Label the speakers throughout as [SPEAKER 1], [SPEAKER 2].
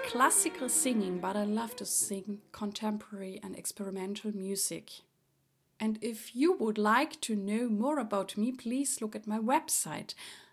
[SPEAKER 1] classical singing, but I love to sing contemporary and experimental music. And if you would like to know more about me, please look at my website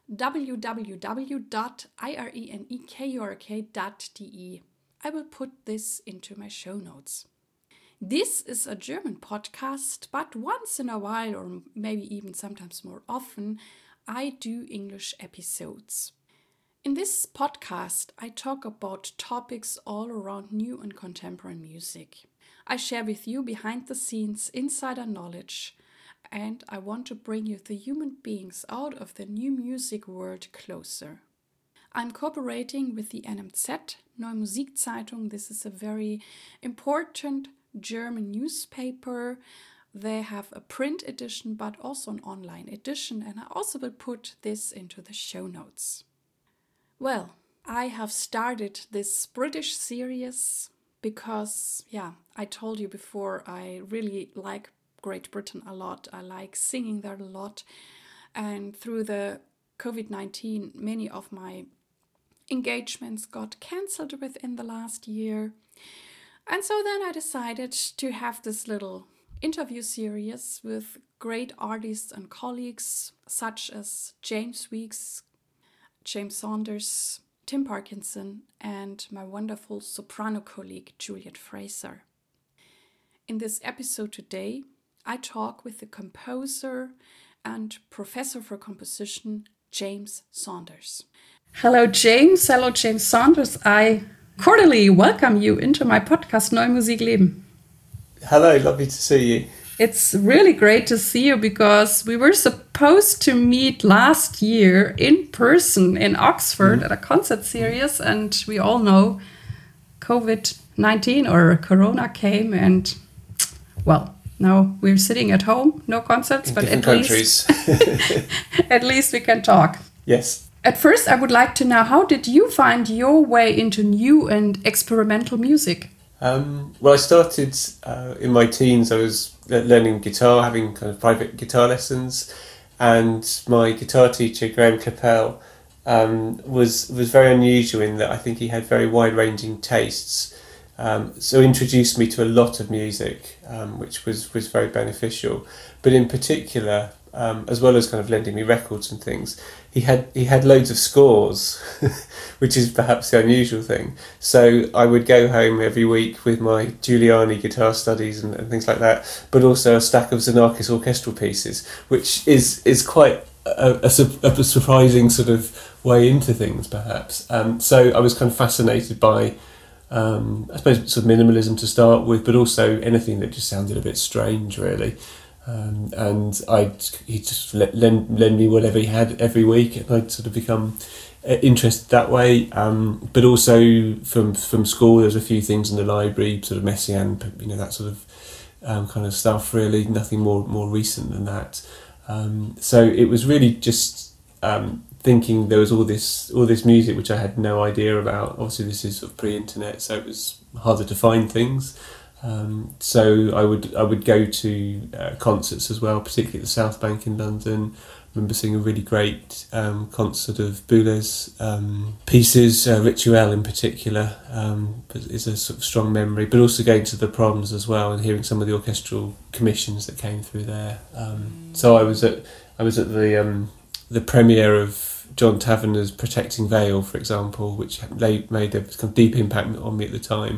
[SPEAKER 1] www.irenekurk.de. I will put this into my show notes. This is a German podcast, but once in a while, or maybe even sometimes more often, I do English episodes. In this podcast, I talk about topics all around new and contemporary music. I share with you behind the scenes insider knowledge, and I want to bring you the human beings out of the new music world closer. I'm cooperating with the NMZ, Neue Musikzeitung. This is a very important German newspaper. They have a print edition, but also an online edition, and I also will put this into the show notes. Well, I have started this British series because, I told you before, I really like Great Britain a lot. I like singing there a lot. And through the COVID-19, many of my engagements got cancelled within the last year. And so then I decided to have this little interview series with great artists and colleagues such as James Weeks, James Saunders, Tim Parkinson, and my wonderful soprano colleague Juliet Fraser. In this episode today, I talk with the composer and professor for composition, James Saunders. Hello, James. Hello, James Saunders. I cordially welcome you into my podcast, Neue Musik Leben.
[SPEAKER 2] Hello, lovely to see you.
[SPEAKER 1] It's really great to see you because we were supposed to meet last year in person in Oxford at a concert series, and we all know COVID-19 or Corona came, and well, now we're sitting at home, no concerts,
[SPEAKER 2] in
[SPEAKER 1] but at least we can talk.
[SPEAKER 2] Yes.
[SPEAKER 1] At first, I would like to know, how did you find your way into new and experimental music?
[SPEAKER 2] Well, I started in my teens. I was learning guitar, having kind of private guitar lessons, and my guitar teacher, Graham Capel, was very unusual in that I think he had very wide-ranging tastes. So introduced me to a lot of music, which was very beneficial. But in particular, as well as kind of lending me records and things, he had loads of scores, which is perhaps the unusual thing. So I would go home every week with my Giuliani guitar studies and things like that, but also a stack of Xenakis orchestral pieces, which is quite a surprising sort of way into things, perhaps. So I was kind of fascinated by, I suppose, sort of minimalism to start with, but also anything that just sounded a bit strange, really. And he just lend me whatever he had every week, and I'd sort of become interested that way. But also from school, there's a few things in the library, sort of Messiaen, that sort of kind of stuff. Really, nothing more recent than that. So it was really just thinking there was all this music which I had no idea about. Obviously, this is sort of pre-internet, so it was harder to find things. So I would go to concerts as well, particularly at the South Bank in London. I remember seeing a really great concert of Boulet's pieces, Rituel in particular, is a sort of strong memory. But also going to the proms as well and hearing some of the orchestral commissions that came through there. So I was at the premiere of John Tavener's Protecting Veil, for example, which made a kind of deep impact on me at the time.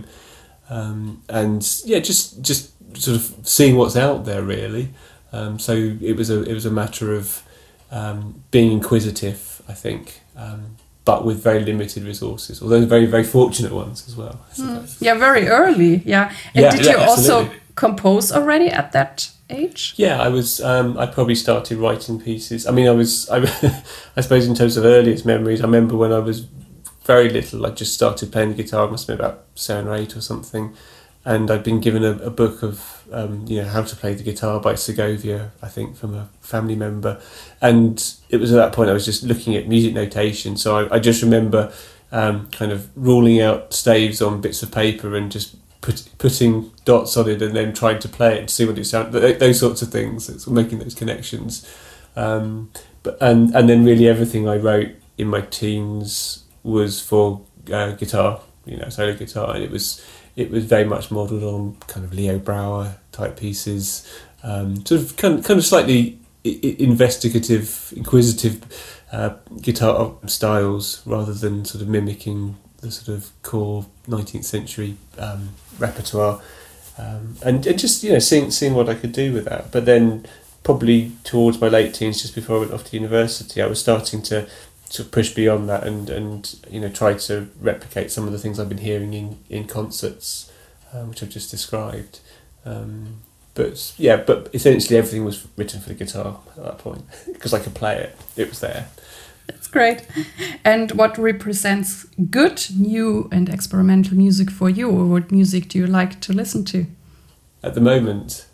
[SPEAKER 2] Just sort of seeing what's out there, really. So it was a matter of being inquisitive, I think, but with very limited resources, although very, very fortunate ones as well.
[SPEAKER 1] Yeah, very early. Yeah. And did you also compose already at that age?
[SPEAKER 2] Yeah, I was. I probably started writing pieces. I mean, I suppose in terms of earliest memories, I remember when I was very little, I just started playing the guitar. I must have been about 7 or 8 or something, and I'd been given a book of how to play the guitar by Segovia, I think, from a family member, and it was at that point I was just looking at music notation. So I just remember kind of ruling out staves on bits of paper and just putting dots on it and then trying to play it to see what it sounded. Those sorts of things, making those connections. But then really everything I wrote in my teens was for guitar solo guitar, and it was very much modelled on kind of Leo Brouwer type pieces, sort of kind of slightly investigative, inquisitive guitar styles, rather than sort of mimicking the sort of core 19th century repertoire, and just seeing what I could do with that. But then probably towards my late teens, just before I went off to university, I was starting to sort of push beyond that and try to replicate some of the things I've been hearing in concerts, which I've just described. But essentially everything was written for the guitar at that point, because I could play it. It was there.
[SPEAKER 1] That's great. And what represents good, new and experimental music for you, or what music do you like to listen to?
[SPEAKER 2] At the moment,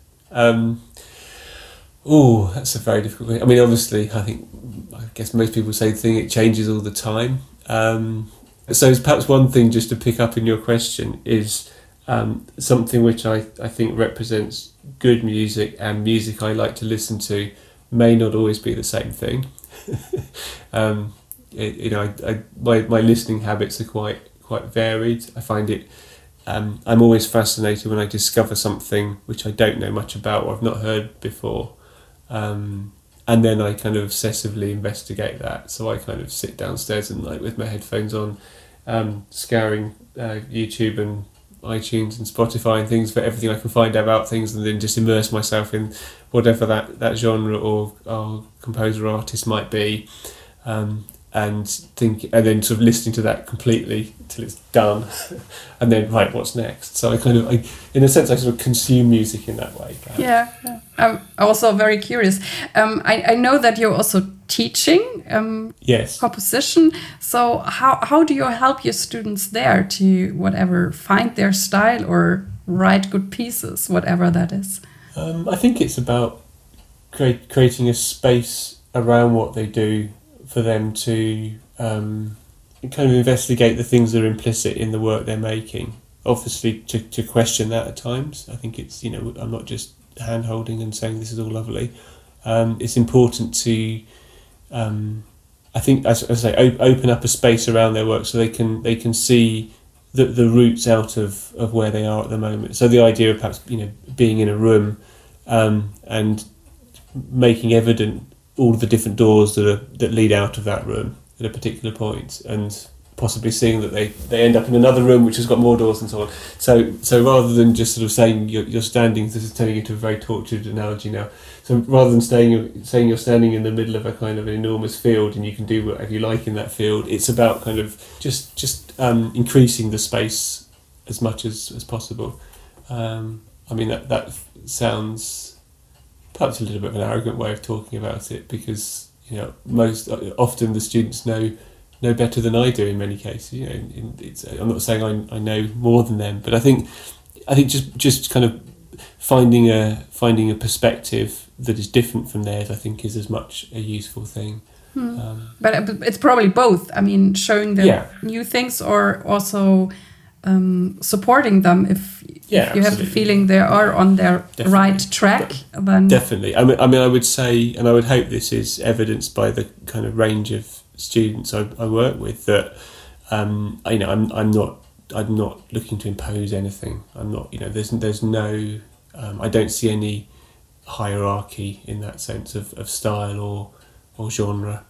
[SPEAKER 2] that's a very difficult question. I mean, obviously, I guess most people say the thing, it changes all the time. So perhaps one thing just to pick up in your question is something which I think represents good music and music I like to listen to may not always be the same thing. My listening habits are quite varied. I find it. I'm always fascinated when I discover something which I don't know much about or I've not heard before, and then I kind of obsessively investigate that. So I kind of sit downstairs and with my headphones on, scouring YouTube and iTunes and Spotify and things for everything I can find out about things, and then just immerse myself in whatever that genre or composer or artist might be, and then sort of listening to that completely till it's done, and then what's next? So I in a sense I sort of consume music in that way.
[SPEAKER 1] Yeah. I'm also very curious. I know that you're also teaching
[SPEAKER 2] yes,
[SPEAKER 1] composition. So how do you help your students there to find their style or write good pieces, whatever that is?
[SPEAKER 2] I think it's about creating a space around what they do for them to kind of investigate the things that are implicit in the work they're making. Obviously, to question that at times. I think it's, I'm not just hand-holding and saying this is all lovely. It's important to, I think, as I say, open up a space around their work so they can see the roots out of where they are at the moment. So the idea of perhaps, being in a room and making evident all of the different doors that lead out of that room at a particular point, and possibly seeing that they end up in another room which has got more doors and so on. So rather than just sort of saying you're standing, this is turning into a very tortured analogy now. So rather than saying you're standing in the middle of a kind of an enormous field and you can do whatever you like in that field, it's about kind of just increasing the space as much as possible. I mean that sounds perhaps a little bit of an arrogant way of talking about it, because most often the students know better than I do in many cases. I'm not saying I know more than them, but I think just kind of finding a perspective that is different from theirs, I think, is as much a useful thing.
[SPEAKER 1] But it's probably both. I mean, showing them new things, or also supporting them if you have the feeling they are on their right track. Then
[SPEAKER 2] definitely. I mean, I would say, and I would hope this is evidenced by the kind of range of students I work with, that I'm not looking to impose anything. I'm not. There's no. I don't see any hierarchy in that sense of style or genre.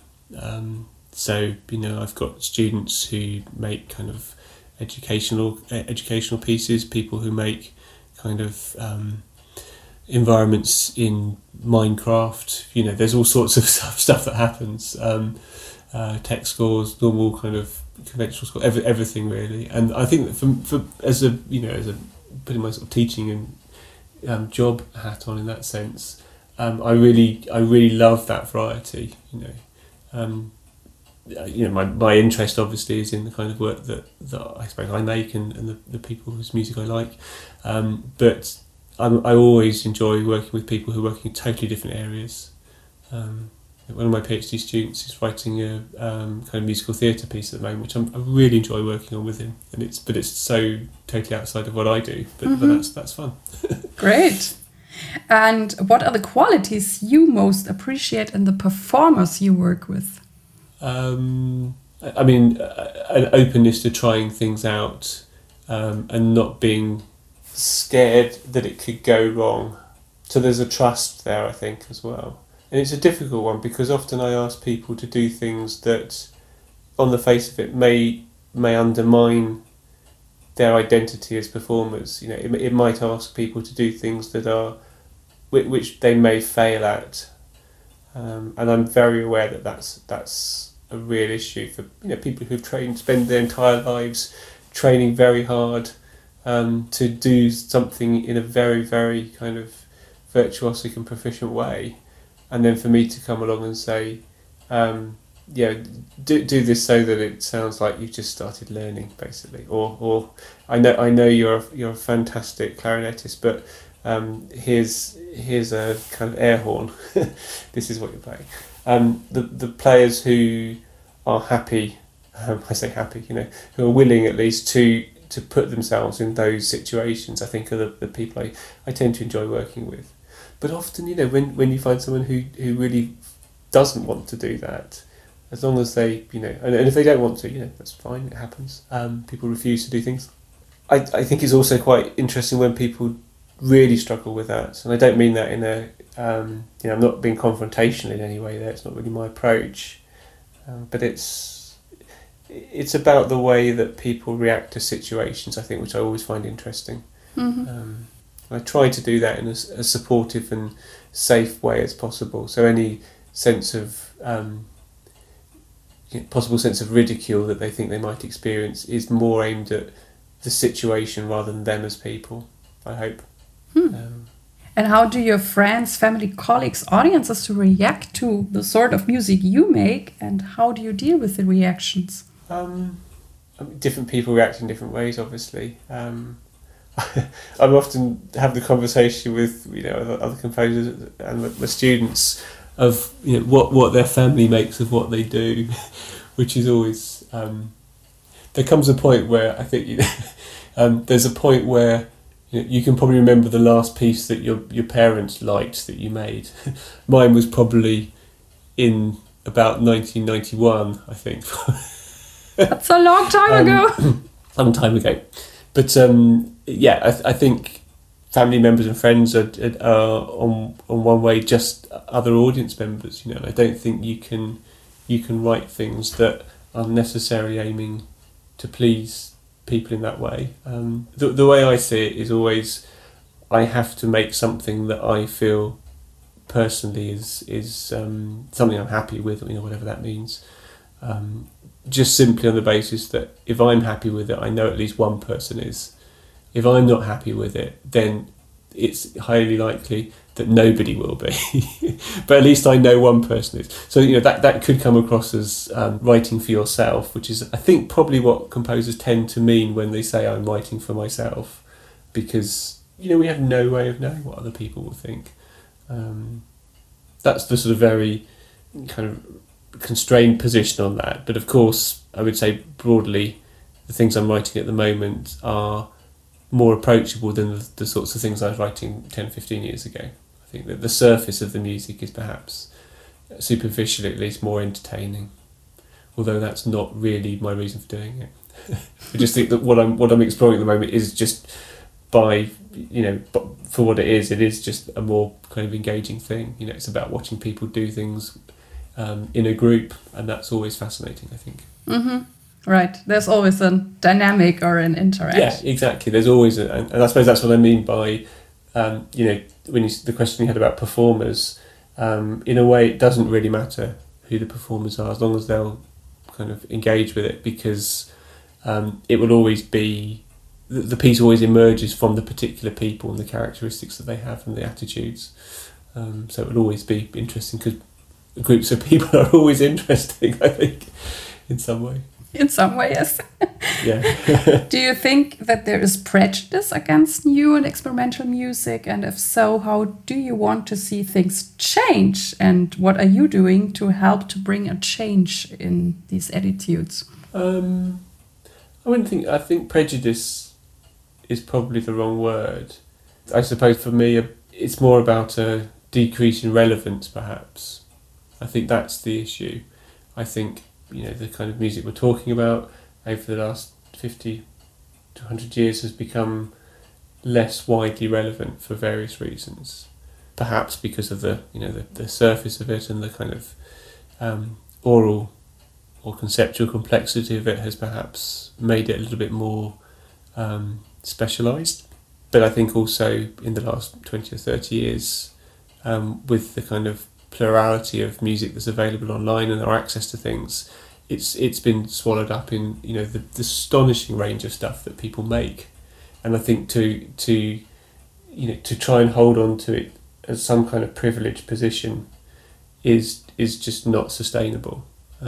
[SPEAKER 2] So I've got students who make kind of educational pieces, people who make kind of environments in Minecraft. There's all sorts of stuff that happens. Tech scores, normal kind of conventional score, everything really. And I think that for as a putting my sort of teaching and job hat on in that sense, I really love that variety. My interest obviously is in the kind of work that I suppose I make and the people whose music I like, but I always enjoy working with people who are working in totally different areas. One of my PhD students is writing a kind of musical theatre piece at the moment, which I really enjoy working on with him, and it's so totally outside of what I do, but that's fun.
[SPEAKER 1] Great. And what are the qualities you most appreciate in the performers you work with?
[SPEAKER 2] I mean, an openness to trying things out, and not being scared that it could go wrong. So there's a trust there, I think, as well. And it's a difficult one because often I ask people to do things that, on the face of it, may undermine their identity as performers. You know, it might ask people to do things that are which they may fail at, and I'm very aware that that's a real issue for people who've spend their entire lives training very hard to do something in a very, very kind of virtuosic and proficient way, and then for me to come along and say, do this so that it sounds like you've just started learning, basically, or I know you're a fantastic clarinetist, but here's a kind of air horn. This is what you're playing. The players who are happy, I say happy, who are willing at least to put themselves in those situations, I think are the people I tend to enjoy working with. But often, when you find someone who really doesn't want to do that, as long as they, and if they don't want to, that's fine, it happens. People refuse to do things. I think it's also quite interesting when people really struggle with that, and I don't mean that in a, I'm not being confrontational in any way there, it's not really my approach, but it's about the way that people react to situations, I think, which I always find interesting. Mm-hmm. I try to do that in a supportive and safe way as possible, so any sense of possible sense of ridicule that they think they might experience is more aimed at the situation rather than them as people, I hope.
[SPEAKER 1] And how do your friends, family, colleagues, audiences to react to the sort of music you make, and how do you deal with the reactions?
[SPEAKER 2] Different people react in different ways, obviously. I often have the conversation with other composers and my students of what their family makes of what they do, which is always there comes a point where I think there's a point where you can probably remember the last piece that your parents liked that you made. Mine was probably in about 1991, I think.
[SPEAKER 1] That's a long time ago.
[SPEAKER 2] Long time ago. But I think family members and friends are on one way just other audience members, and I don't think you can write things that are necessarily aiming to please people in that way. The way I see it is always I have to make something that I feel personally is something I'm happy with, whatever that means. Just simply on the basis that if I'm happy with it, I know at least one person is. If I'm not happy with it, then it's highly likely that nobody will be. But at least I know one person is. So that could come across as writing for yourself, which is I think probably what composers tend to mean when they say I'm writing for myself, because we have no way of knowing what other people will think. That's the sort of very kind of constrained position on that. But of course, I would say broadly, the things I'm writing at the moment are more approachable than the sorts of things I was writing 10, 15 years ago. I think that the surface of the music is perhaps, superficially at least, more entertaining, although that's not really my reason for doing it. I just think that what I'm exploring at the moment is just for what it is just a more kind of engaging thing. It's about watching people do things in a group, and that's always fascinating, I think.
[SPEAKER 1] Mm-hmm. Right, there's always a dynamic or an interaction.
[SPEAKER 2] Yeah, exactly. There's always, and I suppose that's what I mean by, when the question you had about performers, in a way it doesn't really matter who the performers are as long as they'll kind of engage with it, because it will always be, the piece always emerges from the particular people and the characteristics that they have and the attitudes. So it will always be interesting because groups of people are always interesting, I think, in some way.
[SPEAKER 1] In some way, yes.
[SPEAKER 2] Yeah.
[SPEAKER 1] Do you think that there is prejudice against new and experimental music? And if so, how do you want to see things change? And what are you doing to help to bring a change in these attitudes?
[SPEAKER 2] I think prejudice is probably the wrong word. I suppose for me, it's more about a decrease in relevance, perhaps. I think that's the issue. I think the kind of music we're talking about over the last 50 to 100 years has become less widely relevant for various reasons. Perhaps because of the surface of it and the kind of oral or conceptual complexity of it has perhaps made it a little bit more specialised. But I think also in the last 20 or 30 years, with the kind of plurality of music that's available online and our access to things, it's been swallowed up in the astonishing range of stuff that people make. And I think to try and hold on to it as some kind of privileged position is just not sustainable.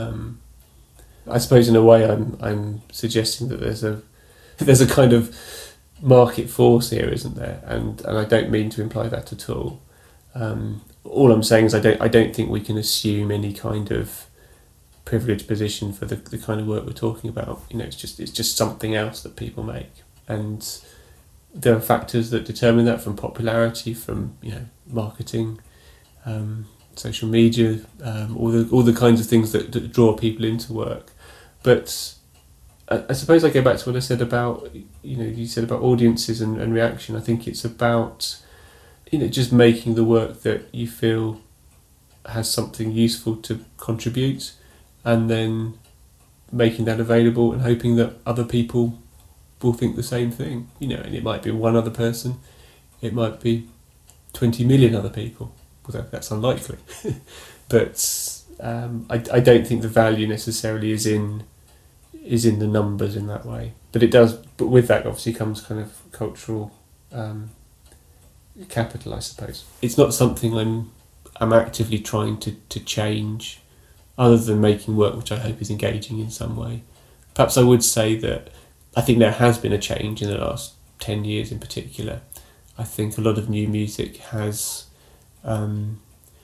[SPEAKER 2] I suppose in a way I'm suggesting that there's a kind of market force here, isn't there? And I don't mean to imply that at all. All I'm saying is I don't think we can assume any kind of privileged position for the kind of work we're talking about. It's just something else that people make, and there are factors that determine that, from popularity, from marketing, social media, all the kinds of things that draw people into work. But I suppose I go back to what I said about you said about audiences and reaction. I think it's about just making the work that you feel has something useful to contribute, and then making that available and hoping that other people will think the same thing. And it might be one other person, it might be 20 million other people, although that's unlikely. But I don't think the value necessarily is in the numbers in that way. But it does. But with that obviously comes kind of cultural capital, I suppose. It's not something I'm actively trying to change, other than making work which I hope is engaging in some way. Perhaps I would say that I think there has been a change in the last 10 years in particular. I think a lot of new music has found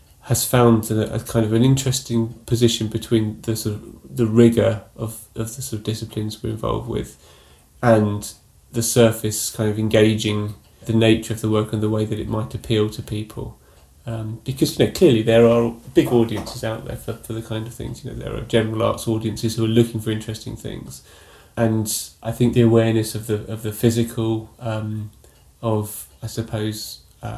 [SPEAKER 2] a kind of an interesting position between the sort of the rigour of the sort of disciplines we're involved with, and the surface kind of engaging the nature of the work and the way that it might appeal to people. Because clearly there are big audiences out there for the kind of things. There are general arts audiences who are looking for interesting things, and I think the awareness of the physical, of I suppose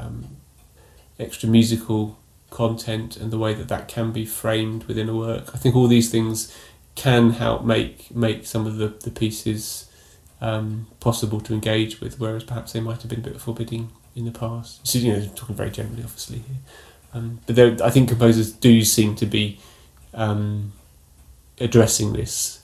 [SPEAKER 2] extra musical content and the way that can be framed within a work. I think all these things can help make some of the pieces possible to engage with, whereas perhaps they might have been a bit forbidding in the past. So, talking very generally, obviously here. But I think composers do seem to be addressing this.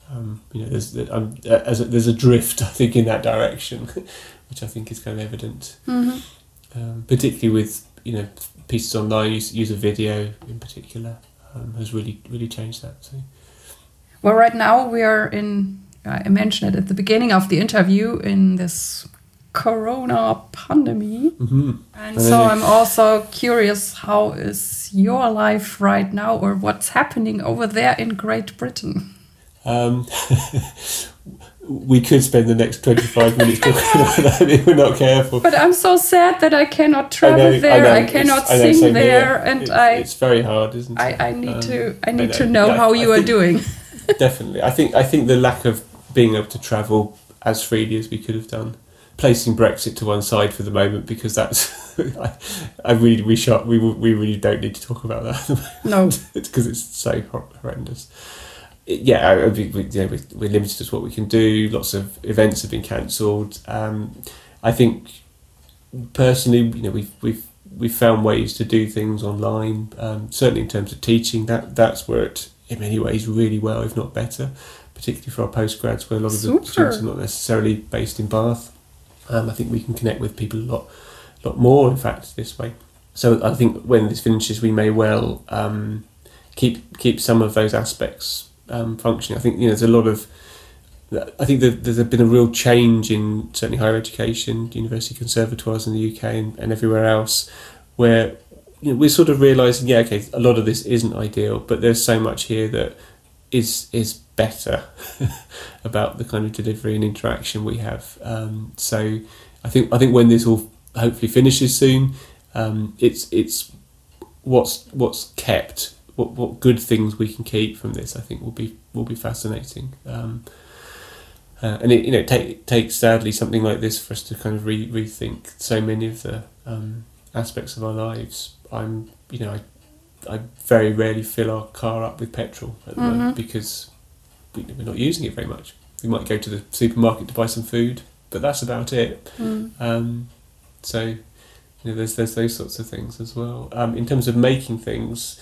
[SPEAKER 2] There's a drift, I think, in that direction, which I think is kind of evident. Mm-hmm. Particularly with pieces online, use of video in particular has really changed that. So.
[SPEAKER 1] Well, right now we are in. I mentioned it at the beginning of the interview, in this Corona pandemic. Mm-hmm. And so I'm also curious, how is your life right now, or what's happening over there in Great Britain?
[SPEAKER 2] We could spend the next 25 minutes talking about that if we're not careful.
[SPEAKER 1] But I'm so sad that I cannot travel there. I cannot sing there, and
[SPEAKER 2] it's very hard, isn't it?
[SPEAKER 1] I need to know how you are doing.
[SPEAKER 2] Definitely, I think the lack of being able to travel as freely as we could have done, placing Brexit to one side for the moment, because that's we really don't need to talk about that at the moment.
[SPEAKER 1] No,
[SPEAKER 2] it's because it's so horrendous. We're limited to what we can do. Lots of events have been cancelled. I think personally, we've found ways to do things online. Certainly in terms of teaching, that's worked in many ways really well, if not better. Particularly for our postgrads, where a lot of the students are not necessarily based in Bath. I think we can connect with people a lot more, in fact, this way. So I think when this finishes, we may well keep some of those aspects functioning. I think there's a lot of. I think that there's been a real change in certainly higher education, university conservatoires in the UK and everywhere else, where we're sort of realising, a lot of this isn't ideal, but there's so much here that is better about the kind of delivery and interaction we have. So I think when this all hopefully finishes soon, it's what's kept what good things we can keep from this, I think will be fascinating. And it takes sadly something like this for us to kind of rethink so many of the aspects of our lives. I very rarely fill our car up with petrol at the moment because we're not using it very much. We might go to the supermarket to buy some food, but that's about it. So there's those sorts of things as well. In terms of making things,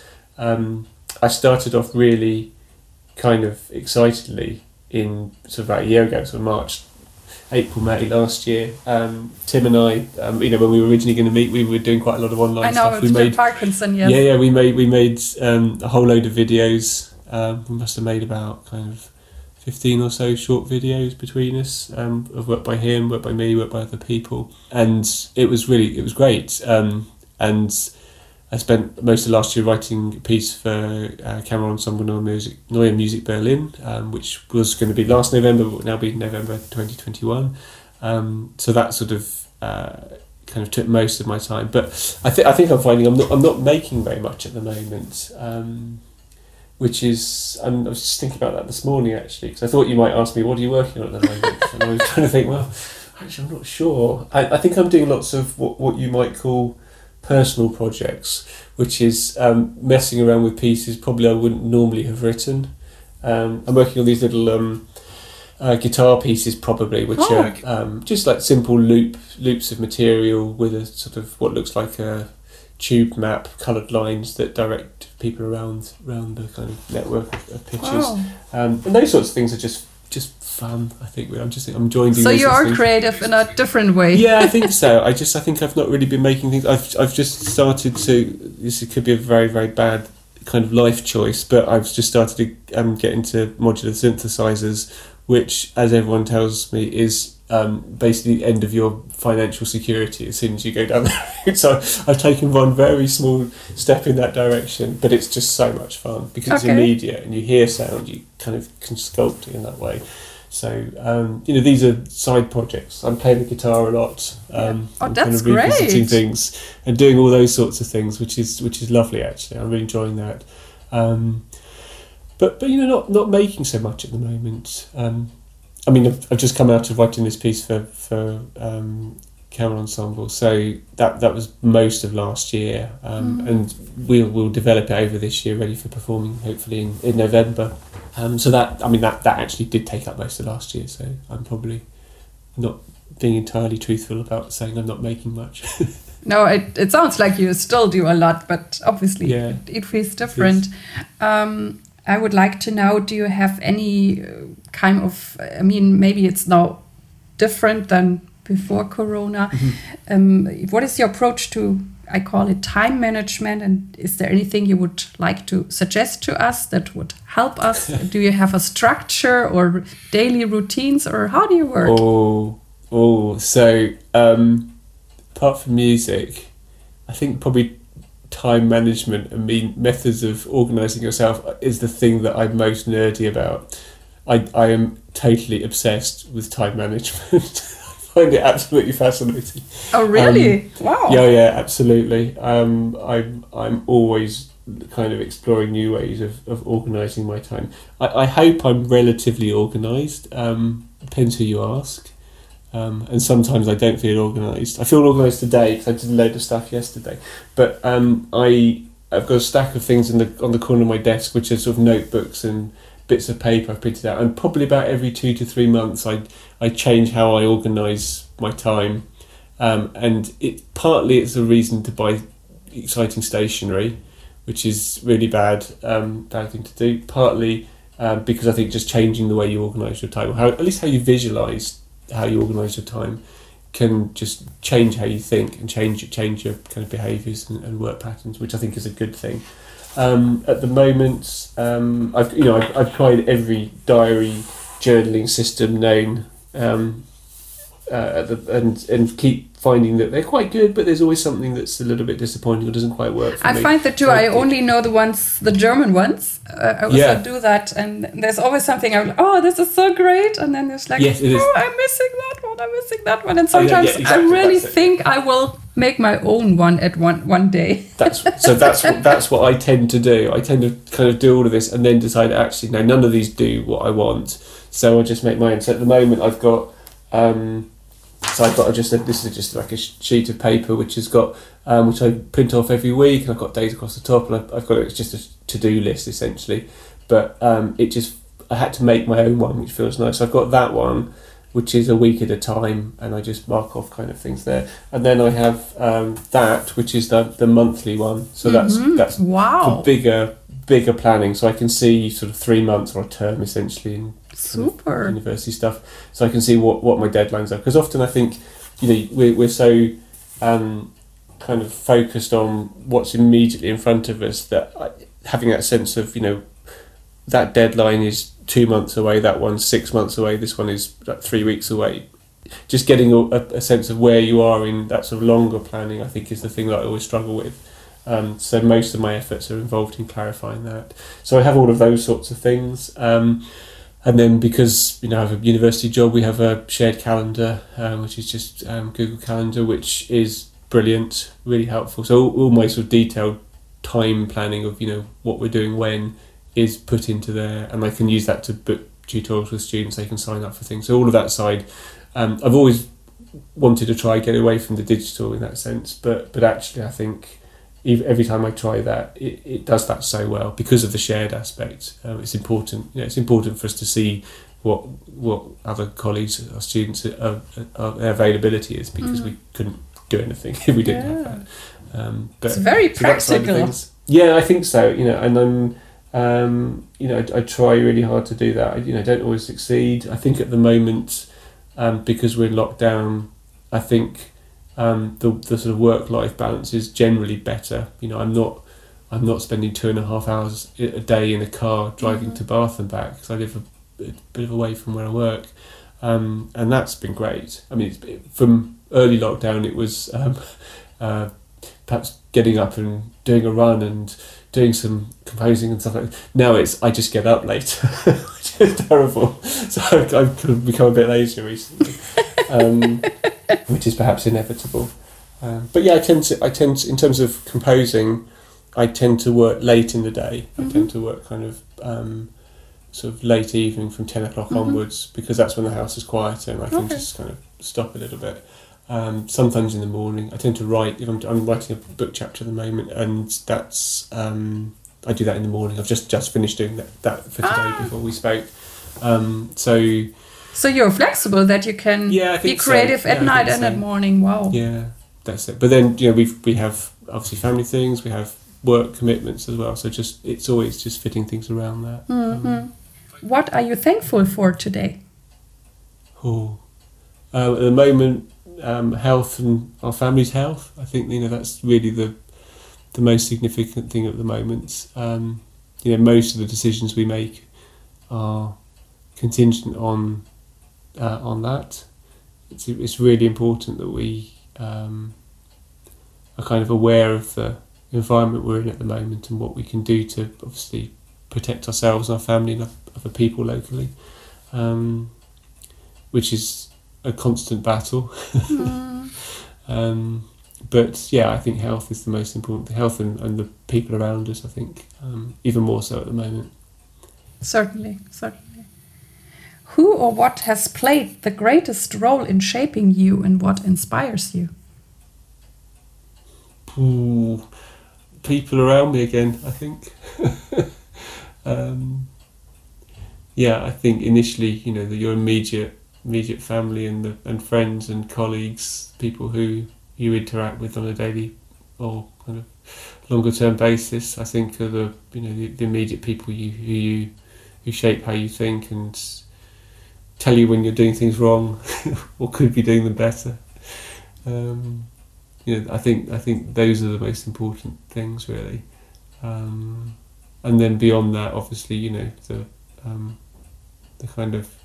[SPEAKER 2] I started off really kind of excitedly in sort of about a year ago, so March, April, May last year. Tim and I, when we were originally going to meet, we were doing quite a lot of online stuff.
[SPEAKER 1] I know, we made Parkinson, yes.
[SPEAKER 2] Yeah, we made a whole load of videos. We must have made about kind of 15 or so short videos between us, of work by him, work by me, work by other people, and it was great. And I spent most of last year writing a piece for Camera Ensemble Neue Musik Berlin, which was going to be last November, but will now be November 2021. So that sort of kind of took most of my time. But I think I'm finding I'm not making very much at the moment. Which is, I was just thinking about that this morning actually, because I thought you might ask me, what are you working on at the moment? And I was trying to think, well, actually I'm not sure. I think I'm doing lots of what you might call personal projects, which is messing around with pieces probably I wouldn't normally have written. I'm working on these little guitar pieces probably, which are just like simple loops of material with a sort of what looks like a tube map, coloured lines that direct people around the kind of network of pitches. And those sorts of things are just fun. I think I'm enjoying doing.
[SPEAKER 1] So
[SPEAKER 2] those
[SPEAKER 1] you are
[SPEAKER 2] things.
[SPEAKER 1] creative in a different way.
[SPEAKER 2] Yeah, I think so. I think I've not really been making things. I've just started to. This could be a very, very bad kind of life choice, but I've just started to get into modular synthesizers, which, as everyone tells me, is basically the end of your financial security as soon as you go down that route. So I've taken one very small step in that direction, but it's just so much fun because it's immediate and you hear sound, you kind of can sculpt it in that way. So these are side projects. I'm playing the guitar a lot.
[SPEAKER 1] That's
[SPEAKER 2] kind of revisiting
[SPEAKER 1] great.
[SPEAKER 2] things and doing all those sorts of things, which is lovely actually. I'm really enjoying that. But not making so much at the moment. I've just come out of writing this piece for Camera Ensemble, so that was most of last year, and we'll develop it over this year, ready for performing hopefully in November. So that actually did take up most of last year. So I'm probably not being entirely truthful about saying I'm not making much.
[SPEAKER 1] No, it sounds like you still do a lot, but obviously it feels different. I would like to know, do you have any kind of, maybe it's now different than before Corona. What is your approach to, I call it time management, and is there anything you would like to suggest to us that would help us? Do you have a structure or daily routines, or how do you work?
[SPEAKER 2] So apart from music, I think probably time management and methods of organising yourself is the thing that I'm most nerdy about. I am totally obsessed with time management. I find it absolutely fascinating.
[SPEAKER 1] Oh, really? Wow.
[SPEAKER 2] Yeah, absolutely. I'm always kind of exploring new ways of organising my time. I hope I'm relatively organised. Depends who you ask. And sometimes I don't feel organised. I feel organised today because I did a load of stuff yesterday. But I've got a stack of things on the corner of my desk, which are sort of notebooks and bits of paper I've printed out. And probably about every 2 to 3 months, I change how I organise my time. And it's a reason to buy exciting stationery, which is really bad thing to do. Partly because I think just changing the way you organise your time, or at least how you visualise how you organise your time, can just change how you think and change your kind of behaviours and work patterns, which I think is a good thing. At the moment, I've tried every diary journaling system known, and keep finding that they're quite good, but there's always something that's a little bit disappointing or doesn't quite work for me.
[SPEAKER 1] I find that too. I only know the German ones. I also do that, and there's always something I'm like, oh, this is so great, and then there's like, I'm missing that one, and sometimes I really think I will make my own one at one day.
[SPEAKER 2] That's what I tend to do. I tend to kind of do all of this and then decide actually no, none of these do what I want. So I'll just make my own. So at the moment I've got this is just like a sheet of paper which has got which I print off every week, and I've got days across the top, and I've got it's just a to-do list essentially. But I had to make my own one, which feels nice. So I've got that one, which is a week at a time, and I just mark off kind of things there. And then I have that, which is the monthly one. So that's
[SPEAKER 1] wow.
[SPEAKER 2] for bigger planning. So I can see sort of 3 months or a term essentially in
[SPEAKER 1] super
[SPEAKER 2] university stuff. So I can see what my deadlines are. Because often I think, we're so kind of focused on what's immediately in front of us that having that sense of, that deadline is 2 months away, that one's 6 months away, this one is like 3 weeks away. Just getting a sense of where you are in that sort of longer planning, I think, is the thing that I always struggle with. So most of my efforts are involved in clarifying that. So I have all of those sorts of things. And then because, I have a university job, we have a shared calendar, which is just Google Calendar, which is brilliant, really helpful. So all my sort of detailed time planning of, what we're doing when is put into there, and I can use that to book tutorials with students. They can sign up for things. So all of that side, I've always wanted to try get away from the digital in that sense, but actually I think every time I try that, it does that so well because of the shared aspect. It's important. It's important for us to see what other colleagues, our students, their availability is, because we couldn't do anything if we didn't have that. But
[SPEAKER 1] it's very practical.
[SPEAKER 2] Yeah, I think so. And I'm. I try really hard to do that. I don't always succeed. I think at the moment, because we're in lockdown, I think the sort of work-life balance is generally better. I'm not spending 2.5 hours a day in a car driving to Bath and back, because I live a bit away from where I work, and that's been great. I mean, from early lockdown, it was perhaps getting up and doing a run and doing some composing and stuff like that. Now I just get up later, which is terrible. So I've become a bit lazier recently, which is perhaps inevitable. But yeah, I tend to, in terms of composing, I tend to work late in the day. I tend to work kind of sort of late evening from 10 o'clock onwards, because that's when the house is quieter and I can just kind of stop a little bit. Sometimes in the morning. I tend to write, if I'm writing a book chapter at the moment, and that's I do that in the morning. I've just finished doing that for today before we spoke.
[SPEAKER 1] So you're flexible, that you can be creative at night and at morning. Wow.
[SPEAKER 2] Yeah, that's it. But then we have obviously family things, we have work commitments as well. So it's always just fitting things around that.
[SPEAKER 1] What are you thankful for today?
[SPEAKER 2] At the moment, health and our family's health. I think that's really the most significant thing at the moment. Most of the decisions we make are contingent on that. It's really important that we are kind of aware of the environment we're in at the moment and what we can do to obviously protect ourselves, our family, and other people locally, which is a constant battle. But yeah, I think health is the most important thing. Health and the people around us, I think, even more so at the moment.
[SPEAKER 1] Certainly. Who or what has played the greatest role in shaping you, and what inspires you?
[SPEAKER 2] People around me again, I think. I think initially, your immediate family and friends and colleagues, people who you interact with on a daily or kind of longer term basis, I think are the immediate people who shape how you think and tell you when you're doing things wrong or could be doing them better. I think those are the most important things, really. And then beyond that, obviously, the kind of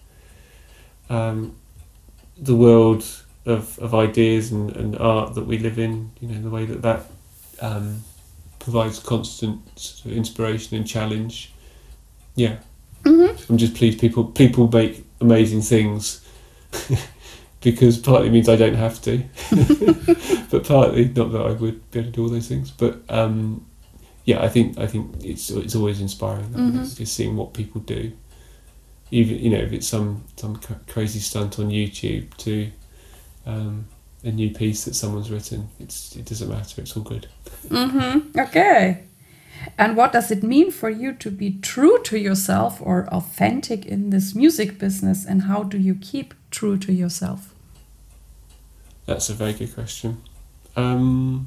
[SPEAKER 2] the world of ideas and art that we live in, the way that provides constant sort of inspiration and challenge. Yeah. I'm just pleased people make amazing things because partly means I don't have to, but partly not that I would be able to do all those things. But I think it's always inspiring. It's just seeing what people do, even if it's some crazy stunt on YouTube to a new piece that someone's written. It doesn't matter. It's all good.
[SPEAKER 1] Okay. And what does it mean for you to be true to yourself or authentic in this music business? And how do you keep true to yourself?
[SPEAKER 2] That's a very good question. I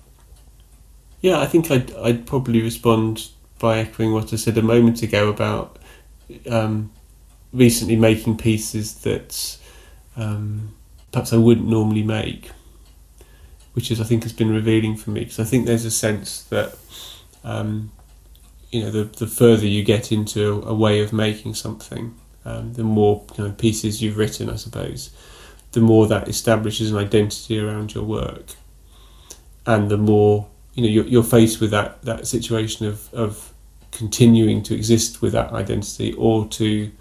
[SPEAKER 2] think I'd probably respond by echoing what I said a moment ago about recently making pieces that perhaps I wouldn't normally make, which I think has been revealing for me, because I think there's a sense that the further you get into a way of making something, the more pieces you've written, I suppose, the more that establishes an identity around your work, and the more you're faced with that situation of continuing to exist with that identity, or to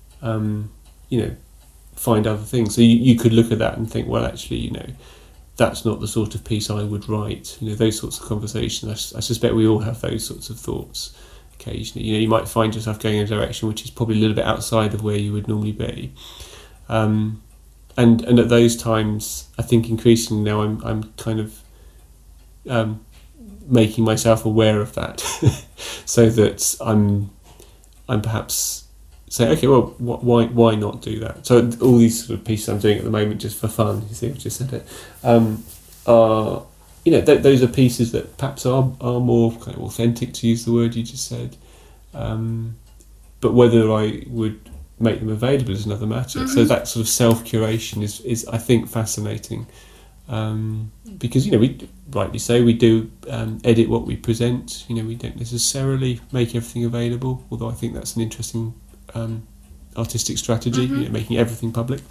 [SPEAKER 2] find other things. So you could look at that and think, well, actually, that's not the sort of piece I would write. Those sorts of conversations. I suspect we all have those sorts of thoughts occasionally. You might find yourself going in a direction which is probably a little bit outside of where you would normally be. And at those times, I think increasingly now I'm kind of making myself aware of that, so that I'm perhaps saying, okay, well, why not do that? So all these sort of pieces I'm doing at the moment just for fun, you see, I've just said it, are those are pieces that perhaps are more kind of authentic, to use the word you just said, but whether I would make them available is another matter. So that sort of self-curation is I think fascinating, because we rightly say we do edit what we present. We don't necessarily make everything available, although I think that's an interesting artistic strategy, making everything public.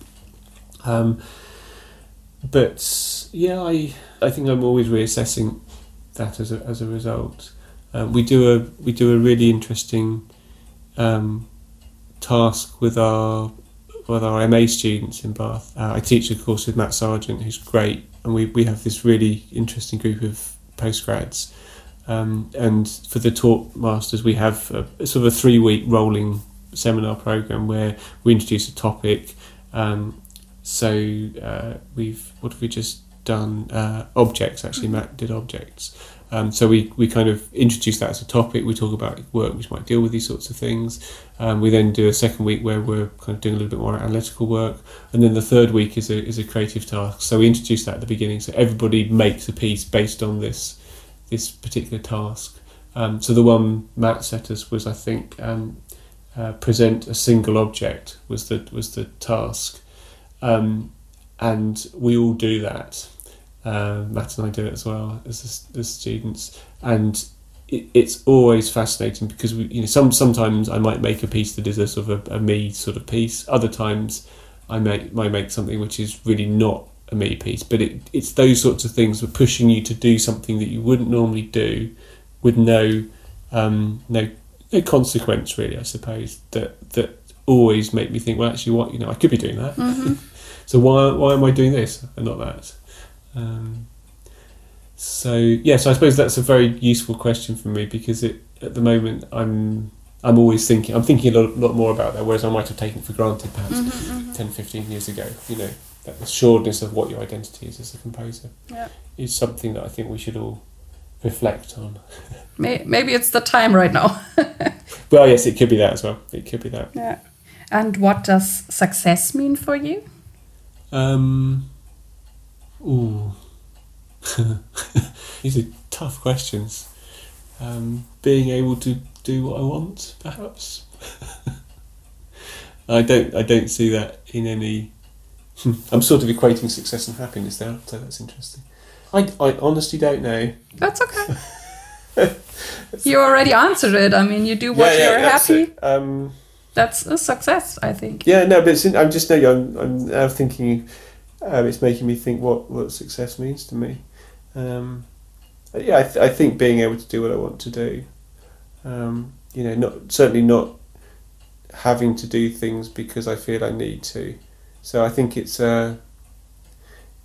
[SPEAKER 2] But I think I'm always reassessing that as a result. We do a really interesting task with our MA students in Bath. I teach a course with Matt Sargent, who's great, and we have this really interesting group of postgrads. And for the talk masters, we have a sort of a 3-week rolling seminar program where we introduce a topic. What have we just done? Objects, actually. Matt did objects. So we kind of introduce that as a topic. We talk about work which might deal with these sorts of things. We then do a second week where we're kind of doing a little bit more analytical work, and then the third week is a creative task. So we introduce that at the beginning, so everybody makes a piece based on this particular task. So the one Matt set us was, I think, present a single object was the task, and we all do that. Matt and I do it as well as students, and it's always fascinating because sometimes I might make a piece that is a sort of a me sort of piece. Other times I might make something which is really not a me piece, but it's those sorts of things that are pushing you to do something that you wouldn't normally do, with no consequence really, I suppose, that always make me think, well, actually, what I could be doing that. So why am I doing this and not that? So I suppose that's a very useful question for me, because at the moment I'm always thinking a lot more about that, whereas I might have taken it for granted perhaps 10-15 years ago. That assuredness of what your identity is as a composer is something that I think we should all reflect on.
[SPEAKER 1] Maybe it's the time right now.
[SPEAKER 2] Well, yes, it could be that as well. It could be that.
[SPEAKER 1] Yeah. And what does success mean for you?
[SPEAKER 2] These are tough questions. Being able to do what I want, perhaps. I don't see that in any. I'm sort of equating success and happiness now, so that's interesting. I honestly don't know.
[SPEAKER 1] That's okay. You already answered it. I mean, you do what you're happy. That's a success, I think.
[SPEAKER 2] Yeah, no, but I'm just I'm now thinking. It's making me think what success means to me. I think being able to do what I want to do. Certainly not having to do things because I feel I need to. So I think it's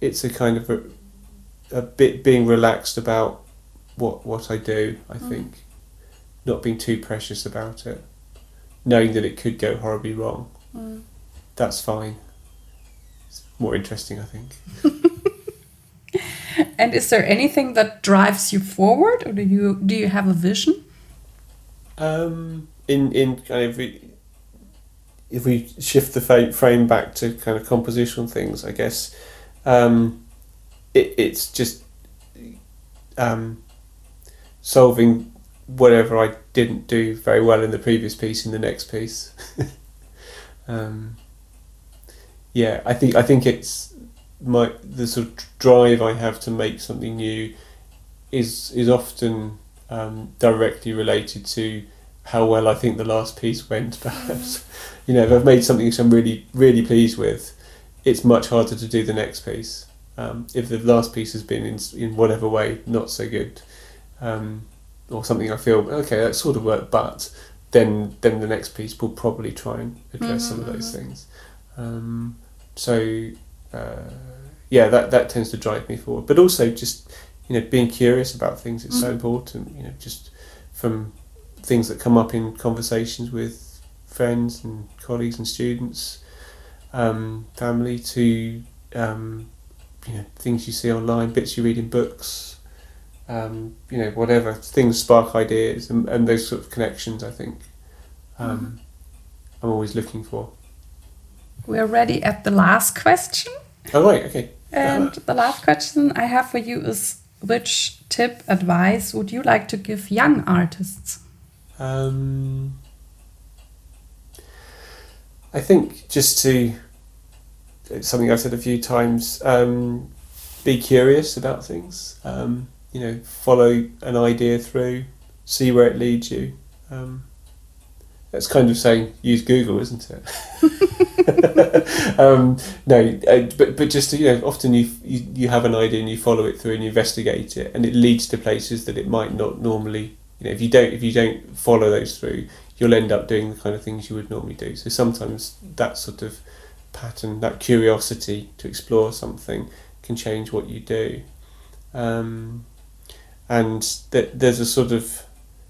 [SPEAKER 2] it's a kind of a bit being relaxed about what I do, I think. Not being too precious about it. Knowing that it could go horribly wrong. That's fine. It's more interesting, I think.
[SPEAKER 1] And is there anything that drives you forward, or do you have a vision?
[SPEAKER 2] In kind of, if we shift the frame back to kind of compositional things, I guess it's just solving whatever I didn't do very well in the previous piece in the next piece. I think it's the sort of drive I have to make something new is often directly related to how well I think the last piece went, perhaps. If I've made something which I'm really, really pleased with, it's much harder to do the next piece. If the last piece has been in whatever way not so good, or something I feel, okay, that sort of worked, but then the next piece will probably try and address some of those things. That tends to drive me forward. But also just, being curious about things is so important, just from things that come up in conversations with friends and colleagues and students, family, to things you see online, bits you read in books, whatever, things spark ideas and those sort of connections, I think I'm always looking for.
[SPEAKER 1] We're ready at the last question.
[SPEAKER 2] Oh, right, okay.
[SPEAKER 1] And the last question I have for you is, which tip, advice would you like to give young artists?
[SPEAKER 2] I think it's something I've said a few times, be curious about things, follow an idea through, see where it leads you. That's kind of saying use Google, isn't it? But just often you have an idea and you follow it through and you investigate it, and it leads to places that it might not normally. If you don't follow those through, you'll end up doing the kind of things you would normally do. So sometimes that sort of pattern, that curiosity to explore something, can change what you do. And there's a sort of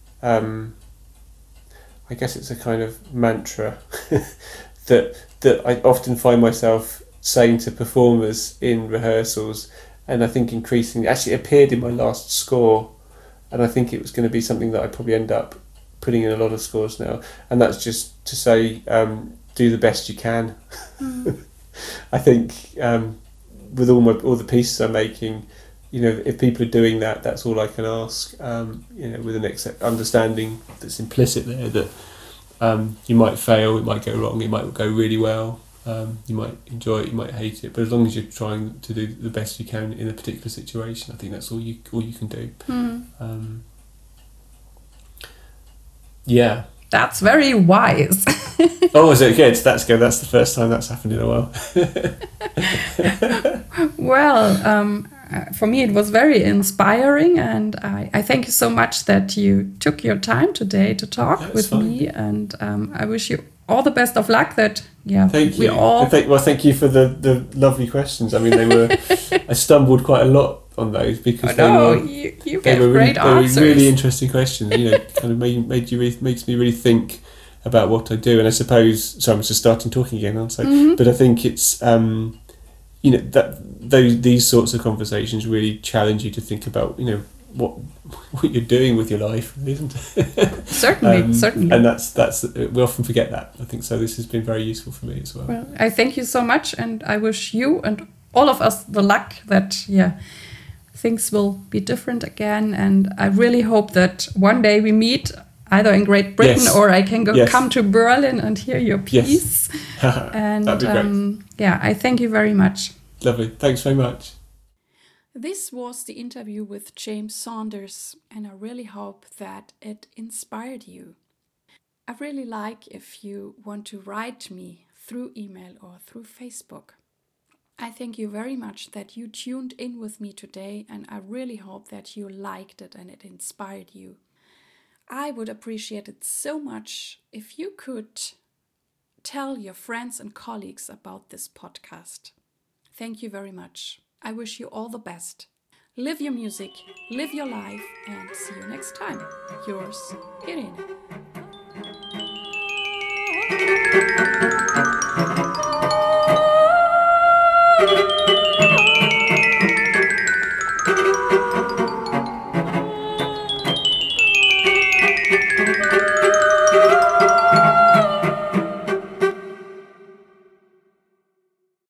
[SPEAKER 2] I guess it's a kind of mantra that I often find myself saying to performers in rehearsals, and I think increasingly, actually it appeared in my last score, and I think it was going to be something that I probably end up putting in a lot of scores now, and that's just to say, do the best you can. I think with all the pieces I'm making, if people are doing that, that's all I can ask. With an understanding that's implicit there that you might fail, it might go wrong, it might go really well. You might enjoy it, you might hate it, but as long as you're trying to do the best you can in a particular situation, I think that's all you can do.
[SPEAKER 1] That's very wise.
[SPEAKER 2] Oh, is it good? That's good. That's the first time that's happened in a while.
[SPEAKER 1] Well, for me it was very inspiring, and I thank you so much that you took your time today to talk with me, and I wish you all the best of luck. Thank you. Thank
[SPEAKER 2] you for the lovely questions. I mean, I stumbled quite a lot on those because
[SPEAKER 1] you gave great answers.
[SPEAKER 2] They were really interesting questions. Kind of makes me really think about what I do. And I suppose, so I'm just starting talking again, aren't I? But I think it's these sorts of conversations really challenge you to think about what you're doing with your life, isn't it?
[SPEAKER 1] Certainly.
[SPEAKER 2] And that's we often forget that, I think. So this has been very useful for me as well.
[SPEAKER 1] Well, I thank you so much, and I wish you and all of us the luck that things will be different again. And I really hope that one day we meet either in Great Britain or I can come to Berlin and hear your piece.
[SPEAKER 2] Yes.
[SPEAKER 1] And
[SPEAKER 2] that'd be great.
[SPEAKER 1] I thank you very much.
[SPEAKER 2] Lovely. Thanks very much.
[SPEAKER 1] This was the interview with James Saunders, and I really hope that it inspired you. I really like if you want to write me through email or through Facebook. I thank you very much that you tuned in with me today, and I really hope that you liked it and it inspired you. I would appreciate it so much if you could tell your friends and colleagues about this podcast. Thank you very much. I wish you all the best. Live your music, live your life, and see you next time. Yours, Irene.